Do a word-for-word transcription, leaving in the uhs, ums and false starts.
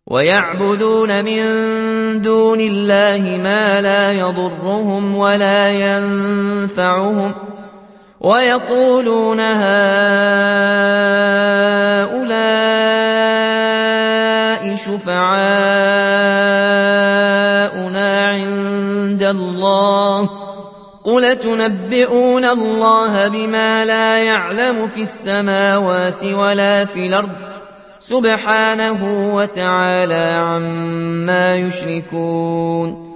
ويعبدون من دون الله ما لا يضرهم ولا ينفعهم ويقولون هؤلاء شفعاؤنا عند الله قل تنبئون الله بما لا يعلم في السماوات ولا في الأرض سبحانه وتعالى عما يشركون